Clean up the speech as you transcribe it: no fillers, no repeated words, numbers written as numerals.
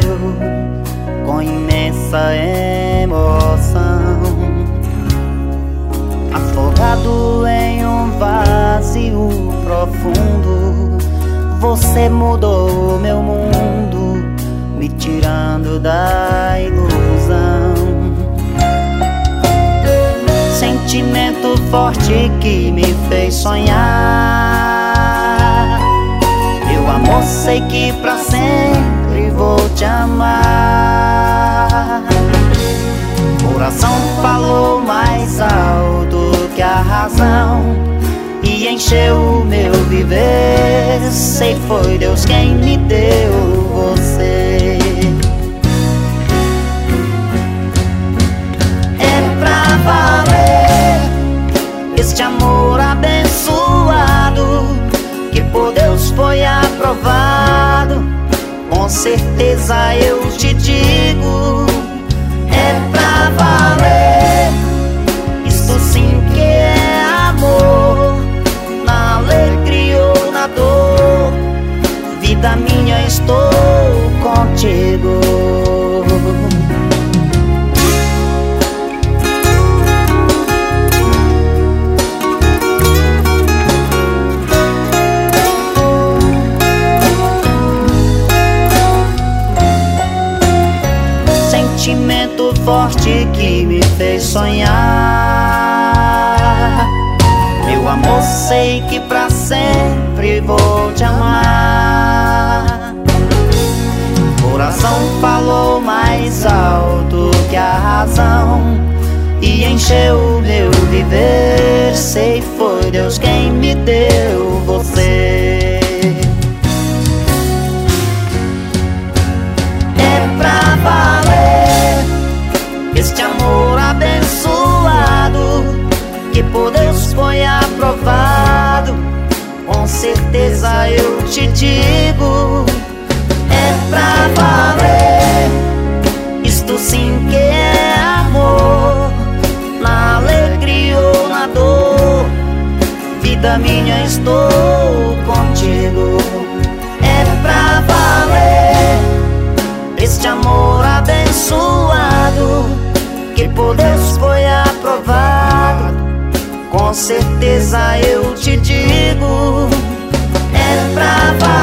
com imensa emoção, afogado em um vazio profundo. Você mudou meu mundo, me tirando da ilusão. Sentimento forte que me fez sonhar. Meu amor, sei que pra sempre vou te amar. Coração falou mais alto que a razão e encheu o meu viver. Sei foi Deus quem me deu você. É pra valer este amor abençoado que por Deus foi aprovado. Com certeza eu te digo, é pra valer. Isto sim que é amor, na alegria ou na dor. Vida minha, estou contigo. Sentimento forte que me fez sonhar. Meu amor, sei que pra sempre vou te amar. Coração falou mais alto que a razão e encheu o meu viver. Sei foi Deus quem me deu você. É pra valer este amor abençoado que por Deus foi aprovado. Com certeza eu te digo, é pra valer. Isto sim que é amor, na alegria ou na dor. Vida minha, estou contigo. É pra valer este amor abençoado que por Deus foi aprovado. Com certeza eu te digo, é pra valer.